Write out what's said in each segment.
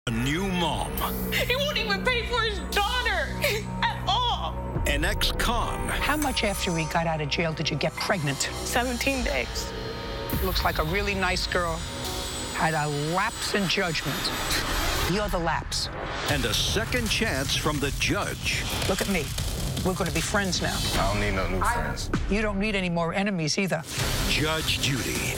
A new mom. He won't even pay for his daughter at all. An ex-con. How much after he got out of jail did you get pregnant? 17 days. Looks like a really nice girl. Had a lapse in judgment. You're the lapse. And a second chance from the judge. Look at me. We're going to be friends now. I don't need no new friends. You don't need any more enemies either. Judge Judy.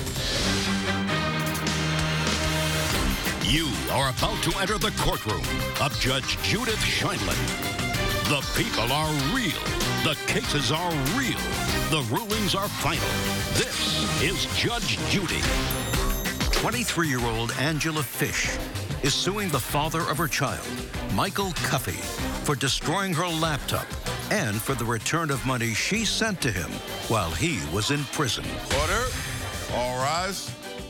You are about to enter the courtroom of Judge Judith Sheindlin. The people are real. The cases are real. The rulings are final. This is Judge Judy. 23-year-old Angela Fish is suing the father of her child, Michael Cuffey, for destroying her laptop and for the return of money she sent to him while he was in prison. Order. All rise.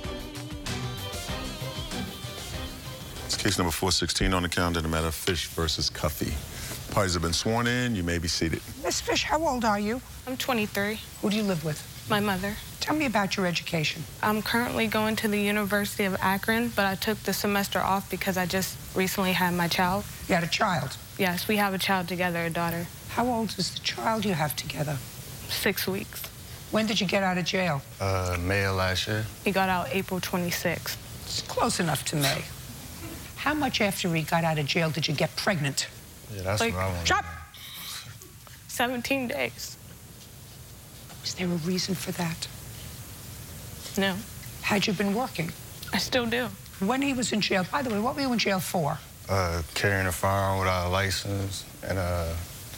It's case number 416 on the calendar, the matter of Fish versus Cuffey. Parties have been sworn in. You may be seated. Miss Fish, how old are you? I'm 23. Who do you live with? My mother. Tell me about your education. I'm currently going to the University of Akron, but I took the semester off because I just recently had my child. You had a child? Yes, we have a child together, a daughter. How old is the child you have together? 6 weeks. When did you get out of jail? May of last year. He got out April 26th. It's close enough to May. How much after he got out of jail did you get pregnant? Yeah, that's what I want. Shut! 17 days. Is there a reason for that? No, Had you been working? I still do. When he was in jail, by the way, what were you in jail for? Carrying a firearm without a license and a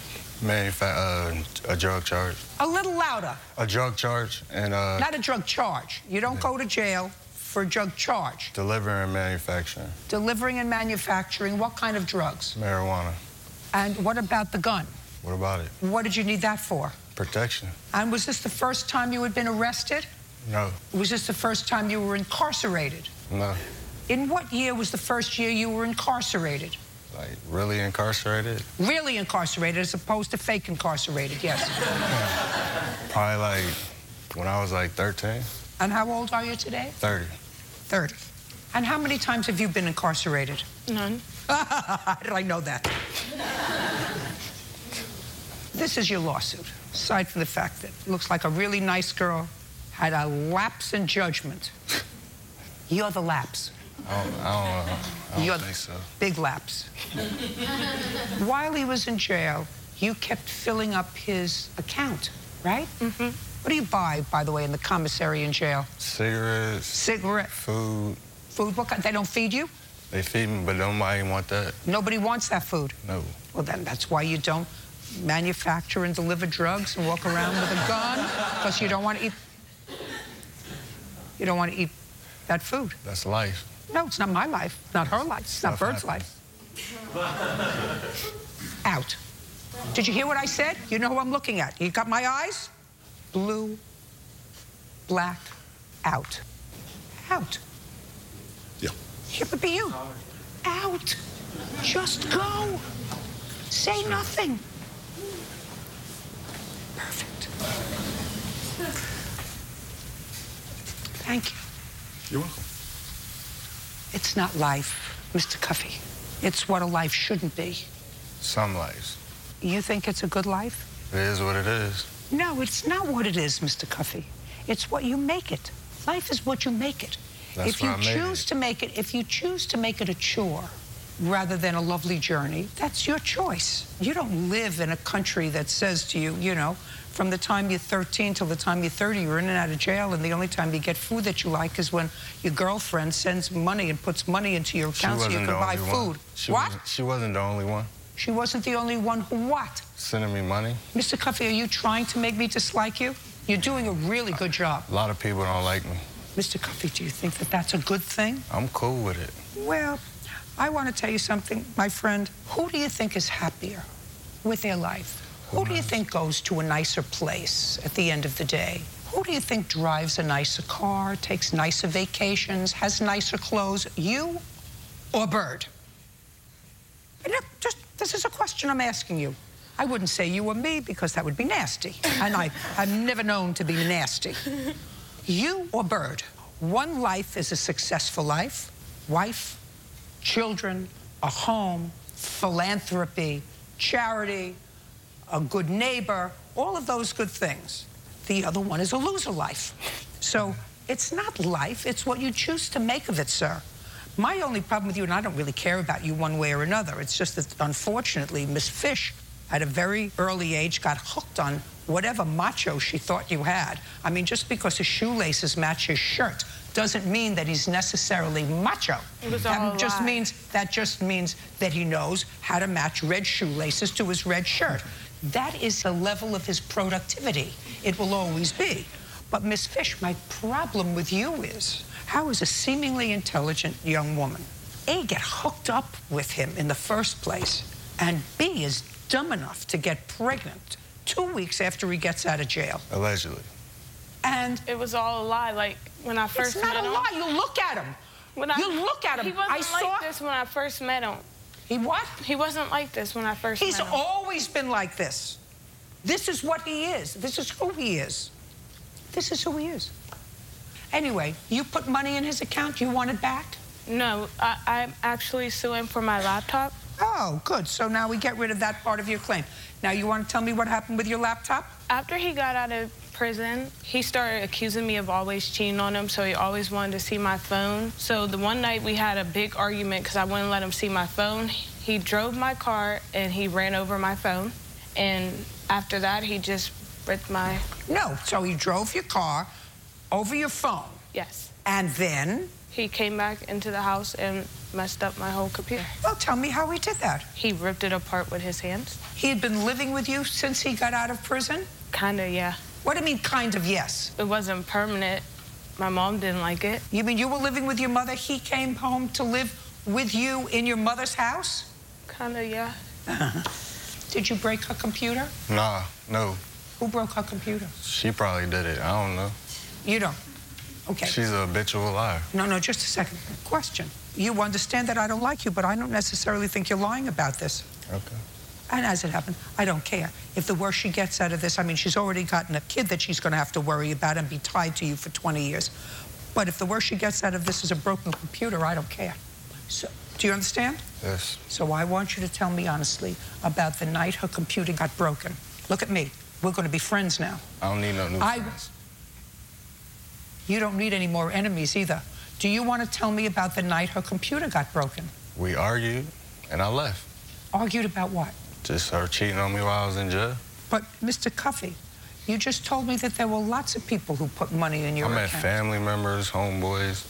drug charge. A little louder. A drug charge and Not a drug charge. You don't go to jail for a drug charge. delivering and manufacturing. Delivering and manufacturing, what kind of drugs? Marijuana. And what about the gun? What about it? What did you need that for? Protection. And was this the first time you had been arrested? No. Was this the first time you were incarcerated? No. In what year was the first year you were incarcerated? Like, really incarcerated? Really incarcerated as opposed to fake incarcerated, yes. Probably like when I was like 13. And how old are you today? 30. 30. And how many times have you been incarcerated? None. How did I know that? This is your lawsuit, aside from the fact that it looks like a really nice girl had a lapse in judgment. You're the lapse. I don't think so. Big lapse. While he was in jail, you kept filling up his account, right? Mm-hmm. What do you buy, by the way, in the commissary in jail? Cigarettes. Cigarette. Food. Food? What kind? They don't feed you? They feed me, but nobody want that. Nobody wants that food. No. Well, then that's why you don't manufacture and deliver drugs and walk around with a gun, because you don't want to eat. You don't want to eat that food. That's life. No, it's not my life. It's not her life. It's not Bird's life. Out. Did you hear what I said? You know who I'm looking at. You got my eyes? Blue, black, out. Out. Yeah. Yeah, but be you. Out. Just go. Say nothing. Perfect. Thank you. You're welcome. It's not life, Mr. Cuffey. It's what a life shouldn't be. Some lives. You think it's a good life? It is what it is. No, it's not what it is, Mr. Cuffey. It's what you make it. Life is what you make it. That's If you what I made choose it. to make it, if you choose to make it a chore rather than a lovely journey, that's your choice. You don't live in a country that says to you, you know, from the time you're 13 till the time you're 30, you're in and out of jail, and the only time you get food that you like is when your girlfriend sends money and puts money into your account so you can buy food. What? She wasn't the only one. She wasn't the only one who what? Sending me money. Mr. Cuffey, are you trying to make me dislike you? You're doing a really good job. A lot of people don't like me. Mr. Cuffey, do you think that that's a good thing? I'm cool with it. Well, I want to tell you something, my friend. Who do you think is happier with their life? Who do you think goes to a nicer place at the end of the day? Who do you think drives a nicer car, takes nicer vacations, has nicer clothes? You or Bird? This is a question I'm asking you. I wouldn't say you or me because that would be nasty. And I'm never known to be nasty. You or Bird? One life is a successful life. Wife, children, a home, philanthropy, charity, a good neighbor, all of those good things. The other one is a loser life. So it's not life, it's what you choose to make of it, sir. My only problem with you, and I don't really care about you one way or another, it's just that, unfortunately, Miss Fish, at a very early age, got hooked on whatever macho she thought you had. I mean, just because his shoelaces match his shirt doesn't mean that he's necessarily macho. It was all That just means that he knows how to match red shoelaces to his red shirt. That is the level of his productivity. It will always be. But Miss Fish, my problem with you is, how is a seemingly intelligent young woman, A, get hooked up with him in the first place, and B, is dumb enough to get pregnant 2 weeks after he gets out of jail? Allegedly. And It was all a lie. Like, when I first it's met not him. a lie. You look at him. You look at him. He wasn't like this when I first met him. He what? He wasn't like this when I first met He's him. always been like this. This is what he is. This is who he is. This is who he is. Anyway, you put money in his account. You want it back? No, I'm actually suing for my laptop. Oh, good. So now we get rid of that part of your claim. Now, you want to tell me what happened with your laptop? After he got out of prison, he started accusing me of always cheating on him, so he always wanted to see my phone. So the one night we had a big argument because I wouldn't let him see my phone. He drove my car and he ran over my phone. And after that, he just ripped my... No. So he drove your car over your phone. Yes. And then? He came back into the house and messed up my whole computer. Well, tell me how he did that. He ripped it apart with his hands. He had been living with you since he got out of prison? Kinda, yeah. What do you mean, kind of, yes? It wasn't permanent. My mom didn't like it. You mean you were living with your mother? He came home to live with you in your mother's house? Kinda, yeah. Did you break her computer? Nah, no. Who broke her computer? She probably did it. I don't know. You don't. Okay. She's a habitual liar. No, just a second. Question. You understand that I don't like you, but I don't necessarily think you're lying about this. Okay. And as it happened, I don't care. If the worst she gets out of this, I mean, she's already gotten a kid that she's going to have to worry about and be tied to you for 20 years. But if the worst she gets out of this is a broken computer, I don't care. So, do you understand? Yes. So I want you to tell me honestly about the night her computer got broken. Look at me. We're going to be friends now. I don't need no new friends. You don't need any more enemies either. Do you want to tell me about the night her computer got broken? We argued, and I left. Argued about what? Just her cheating on me while I was in jail. But, Mr. Cuffey, you just told me that there were lots of people who put money in your account. I met family members, homeboys.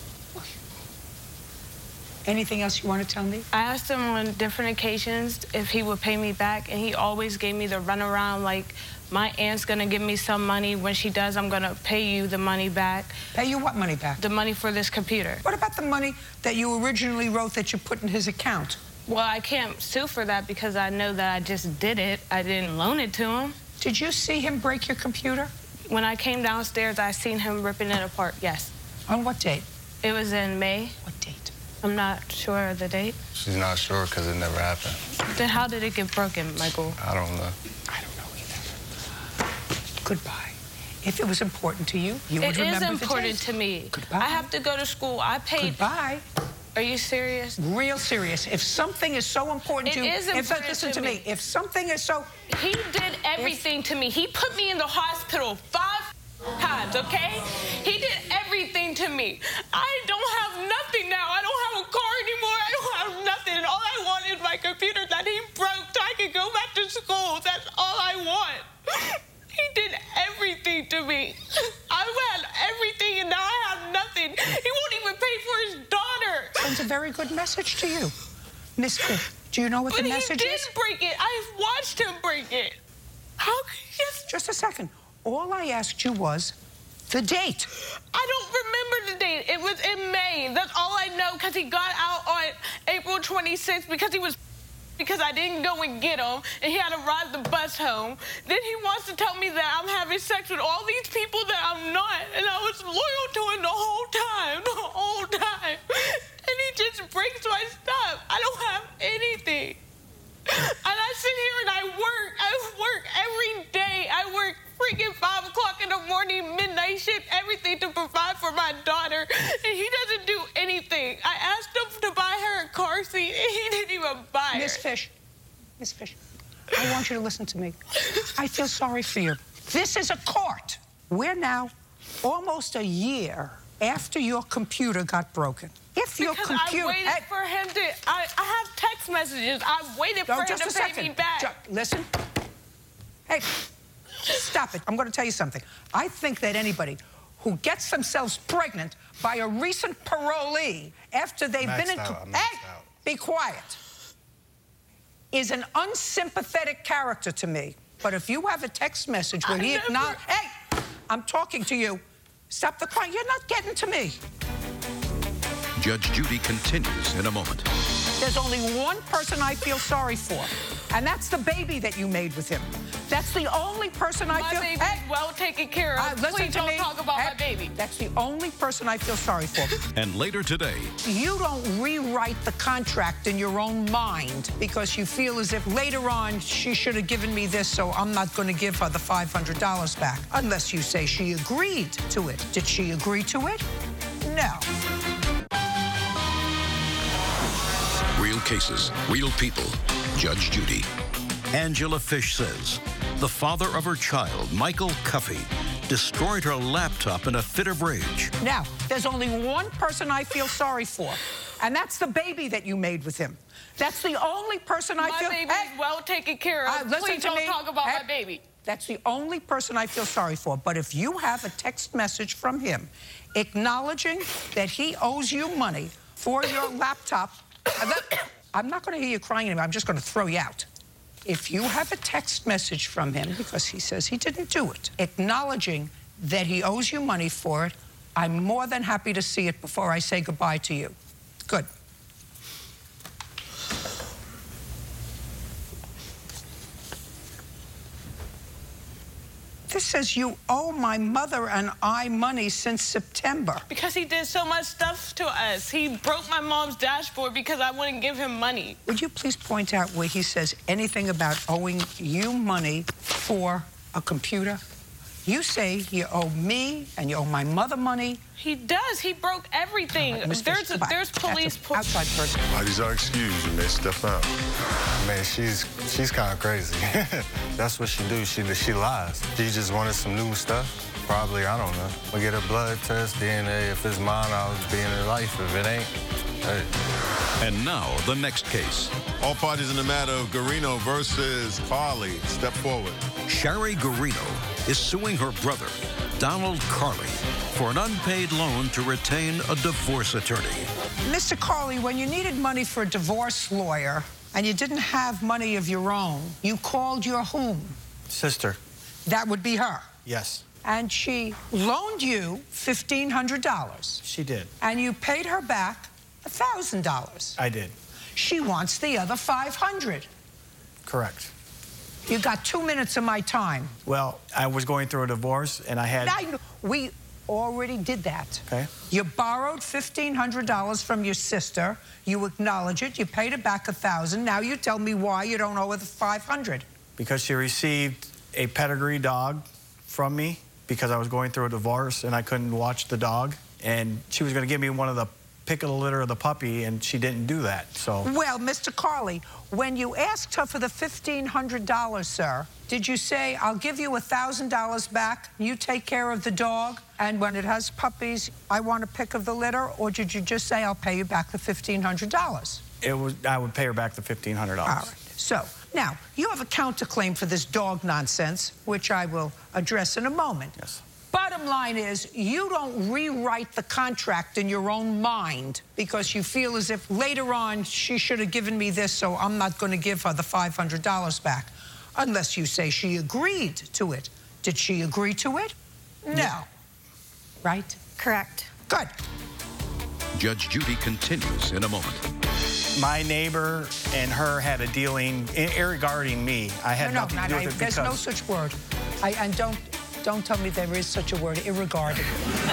Anything else you want to tell me? I asked him on different occasions if he would pay me back, and he always gave me the runaround, like, my aunt's gonna give me some money. When she does, I'm gonna pay you the money back. Pay you what money back? The money for this computer. What about the money that you originally wrote that you put in his account? Well, I can't sue for that because I know that I just did it. I didn't loan it to him. Did you see him break your computer? When I came downstairs, I seen him ripping it apart, yes. On what date? It was in May. What date? I'm not sure of the date. She's not sure because it never happened. Then how did it get broken, Michael? I don't know. I don't know either. Goodbye. If it was important to you, you would remember the date. It is important to me. Goodbye. I have to go to school. I paid. Goodbye. Are you serious? Real serious. If something is so important to you, listen to me. If something is so... He did everything to me. He put me in the hospital 5 times, okay? He did everything to me. I don't have nothing now. I don't have a car anymore. I don't have nothing. All I want is my computer that he broke so I can go back to school. That's all I want. He did everything to me. I had everything, and now I have nothing. He won't even pay for his daughter. Sends a very good message to you. Miss Fish, do you know what the message is? But he did break it. I've watched him break it. How could he Just a second. All I asked you was the date. I don't remember the date. It was in May. That's all I know, because he got out on April 26th because I didn't go and get him, and he had to ride the bus home. Then he wants to tell me that I'm having sex with all these people that I'm not, and I was loyal to him the whole time. And he just breaks my stuff. I don't have anything. And I sit here and I work every day. I work freaking 5 o'clock in the morning, midnight shift, everything to provide for my daughter, and he doesn't do anything. I asked him to buy her a car a buyer. Miss Fish, I want you to listen to me. I feel sorry for you. This is a court. We're now almost a year after your computer got broken. If your Because computer... I waited for him to... I have text messages. I waited for him to pay me back. Listen. Hey, stop it. I'm going to tell you something. I think that anybody who gets themselves pregnant by a recent parolee after they've been in... Hey, be quiet. Is an unsympathetic character to me. But if you have a text message where he acknowledges... Hey, I'm talking to you. Stop the crying. You're not getting to me. Judge Judy continues in a moment. There's only one person I feel sorry for, and that's the baby that you made with him. That's the only person I feel... My baby's well taken care of. Please don't talk about my baby. That's the only person I feel sorry for. And later today... You don't rewrite the contract in your own mind because you feel as if later on she should have given me this, so I'm not going to give her the $500 back. Unless you say she agreed to it. Did she agree to it? No. Real cases, real people. Judge Judy. Angela Fish says the father of her child, Michael Cuffey, destroyed her laptop in a fit of rage. Now, there's only one person I feel sorry for, and that's the baby that you made with him. That's the only person I feel... My baby's well taken care of. Please don't talk about my baby. That's the only person I feel sorry for. But if you have a text message from him acknowledging that he owes you money for your laptop... I'm not going to hear you crying anymore. I'm just going to throw you out. If you have a text message from him, because he says he didn't do it, acknowledging that he owes you money for it, I'm more than happy to see it before I say goodbye to you. Good. This says you owe my mother and I money since September. Because he did so much stuff to us. He broke my mom's dashboard because I wouldn't give him money. Would you please point out where he says anything about owing you money for a computer? You say you owe me and you owe my mother money. He does. He broke everything. There's police... outside person. Bodies are excused. You may step out. Man, she's kind of crazy. That's what she do. She lies. She just wanted some new stuff. Probably, I don't know. We'll get a blood test, DNA. If it's mine, I'll be in her life. If it ain't, hey. And now, the next case. All parties in the matter of Garino versus Carly. Step forward. Sherry Garino is suing her brother, Donald Carly, for an unpaid loan to retain a divorce attorney. Mr. Carly, when you needed money for a divorce lawyer and you didn't have money of your own, you called your whom? Sister. That would be her. Yes. And she loaned you $1,500. She did. And you paid her back $1,000. I did. She wants the other $500. Correct. You got 2 minutes of my time. Well, I was going through a divorce, and I had... We already did that. Okay. You borrowed $1,500 from your sister. You acknowledge it. You paid her back $1,000. Now you tell me why you don't owe her the $500. Because she received a pedigree dog from me because I was going through a divorce, and I couldn't watch the dog. And she was going to give me one of the pick of the litter of the puppy, and she didn't do that, so... Well, Mr. Carly, when you asked her for the $1,500, sir, did you say, I'll give you $1,000 back, you take care of the dog, and when it has puppies, I want a pick of the litter, or did you just say, I'll pay you back the $1,500? I would pay her back the $1,500. All right. So, now, you have a counterclaim for this dog nonsense, which I will address in a moment. Yes. Bottom line is, you don't rewrite the contract in your own mind because you feel as if later on she should have given me this, so I'm not going to give her the $500 back. Unless you say she agreed to it. Did she agree to it? No. Yeah. Right? Correct. Good. Judge Judy continues in a moment. My neighbor and her had a dealing regarding me. I had nothing to do with it there's no such word. And don't tell me there is such a word, irregarding.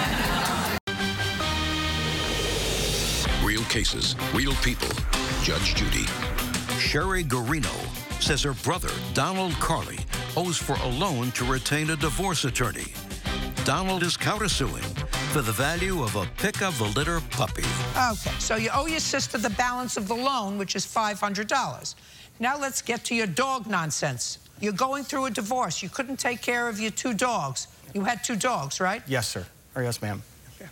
Real cases, real people. Judge Judy. Sherry Garino says her brother, Donald Carly, owes for a loan to retain a divorce attorney. Donald is countersuing for the value of a pick of the litter puppy. Okay, so you owe your sister the balance of the loan, which is $500. Now let's get to your dog nonsense. You're going through a divorce. You couldn't take care of your 2 dogs. You had 2 dogs, right? Yes, sir. Or yes, ma'am.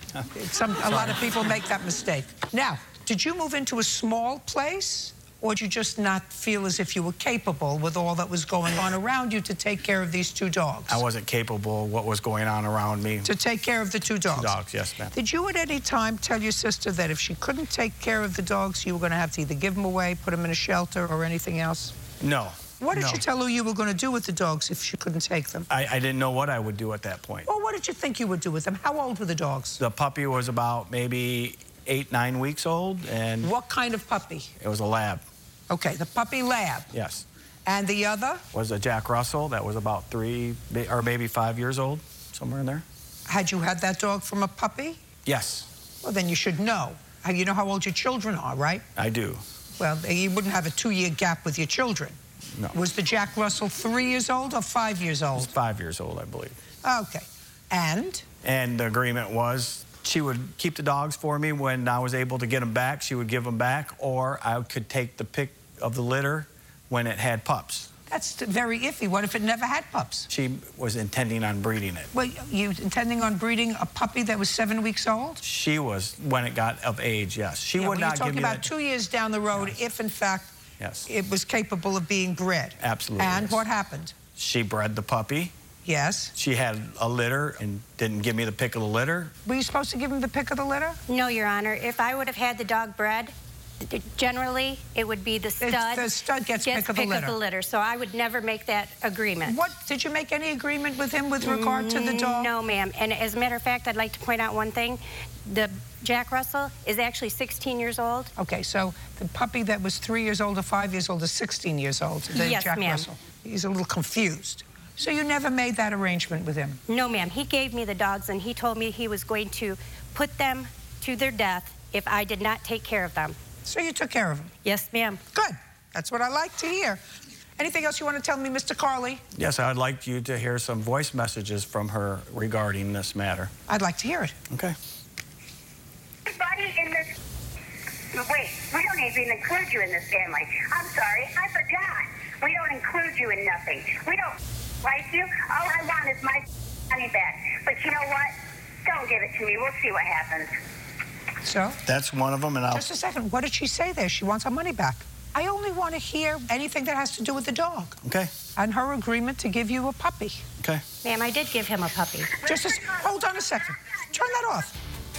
A lot of people make that mistake. Now, did you move into a small place, or did you just not feel as if you were capable with all that was going on around you to take care of these 2 dogs? I wasn't capable of what was going on around me. To take care of the 2 dogs? 2 dogs, yes, ma'am. Did you at any time tell your sister that if she couldn't take care of the dogs, you were going to have to either give them away, put them in a shelter, or anything else? No. What did you tell her you were going to do with the dogs if she couldn't take them? I didn't know what I would do at that point. Well, what did you think you would do with them? How old were the dogs? The puppy was about maybe 8, 9 weeks old, and... What kind of puppy? It was a lab. Okay, the puppy lab. Yes. And the other? Was a Jack Russell that was about 3 or maybe 5 years old, somewhere in there. Had you had that dog from a puppy? Yes. Well, then you should know. You know how old your children are, right? I do. Well, you wouldn't have a 2-year gap with your children. No. Was the Jack Russell 3 years old or 5 years old? He was 5 years old, I believe. Okay. And? And the agreement was she would keep the dogs for me. When I was able to get them back, she would give them back, or I could take the pick of the litter when it had pups. That's very iffy. What if it never had pups? She was intending on breeding it. Well, you intending on breeding a puppy that was 7 weeks old? She was, when it got of age, yes. She would not give me you're talking about 2 years down the road, yes. If in fact it was capable of being bred. Absolutely. And yes. what happened? She bred the puppy. Yes. She had a litter and didn't give me the pick of the litter. Were you supposed to give him the pick of the litter? No, Your Honor. If I would have had the dog bred, generally it would be the stud. The stud gets pick of the litter. So I would never make that agreement. What, did you make any agreement with him with regard to the dog? No, ma'am. And as a matter of fact, I'd like to point out one thing. The Jack Russell is actually 16 years old. Okay, so the puppy that was 3 years old or 5 years old is 16 years old. Yes, Jack ma'am. Russell. He's a little confused. So you never made that arrangement with him? No, ma'am. He gave me the dogs, and he told me he was going to put them to their death if I did not take care of them. So you took care of them? Yes, ma'am. Good. That's what I like to hear. Anything else you want to tell me, Mr. Carley? Yes, I'd like you to hear some voice messages from her regarding this matter. I'd like to hear it. Okay. Everybody in this... Wait, we don't even include you in this family. I'm sorry, I forgot. We don't include you in nothing. We don't like you. All I want is my money back. But you know what? Don't give it to me. We'll see what happens. So? That's one of them, and I'll... Just a second. What did she say there? She wants her money back. I only want to hear anything that has to do with the dog. Okay. And her agreement to give you a puppy. Okay. Ma'am, I did give him a puppy. Hold on a second. Turn that off.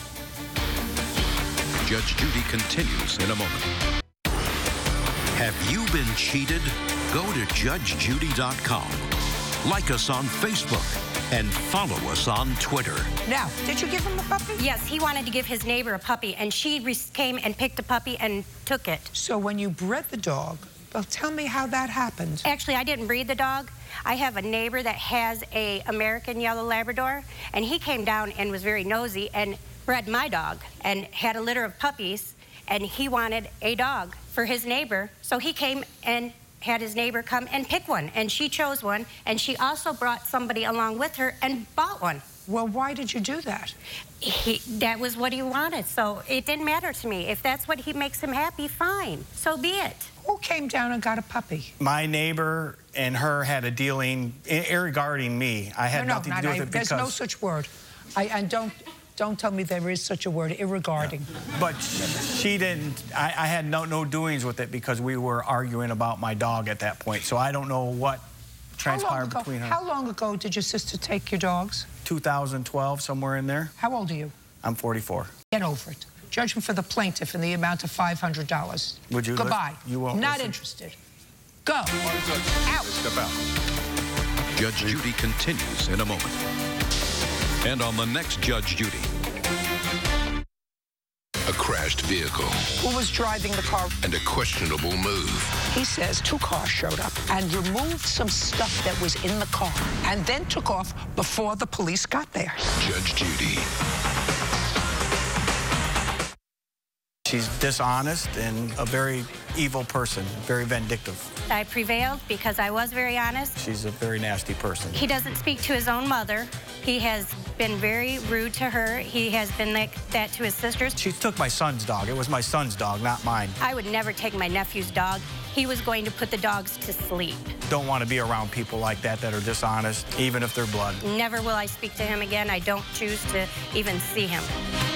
Judge Judy continues in a moment. Have you been cheated? Go to JudgeJudy.com. Like us on Facebook and follow us on Twitter. Now, did you give him the puppy? Yes, he wanted to give his neighbor a puppy, and she came and picked a puppy and took it. So when you bred the dog, well, tell me how that happened. Actually, I didn't breed the dog. I have a neighbor that has a American Yellow Labrador, and he came down and was very nosy and bred my dog and had a litter of puppies, and he wanted a dog for his neighbor, so he came and had his neighbor come and pick one, and she chose one, and she also brought somebody along with her and bought one. Well, why did you do that? That was what he wanted, so it didn't matter to me. If that's what he makes him happy, fine. So be it. Who came down and got a puppy? My neighbor and her had a dealing regarding me. I had nothing to do with it because... There's no such word. And don't tell me there is such a word, irregarding. No. But she didn't... I had no doings with it because we were arguing about my dog at that point. So I don't know what transpired between her. How long ago did your sister take your dogs? 2012, somewhere in there. How old are you? I'm 44. Get over it. Judgment for the plaintiff in the amount of $500. Would you? Goodbye. You won't Not listen. interested. Go. Out. Step out. Judge Judy continues in a moment. And on the next Judge Judy. A crashed vehicle. Who was driving the car? And a questionable move. He says 2 cars showed up and removed some stuff that was in the car and then took off before the police got there. Judge Judy. She's dishonest and a very evil person, very vindictive. I prevailed because I was very honest. She's a very nasty person. He doesn't speak to his own mother. He has been very rude to her. He has been like that to his sisters. She took my son's dog. It was my son's dog, not mine. I would never take my nephew's dog. He was going to put the dogs to sleep. Don't want to be around people like that are dishonest, even if they're blood. Never will I speak to him again. I don't choose to even see him.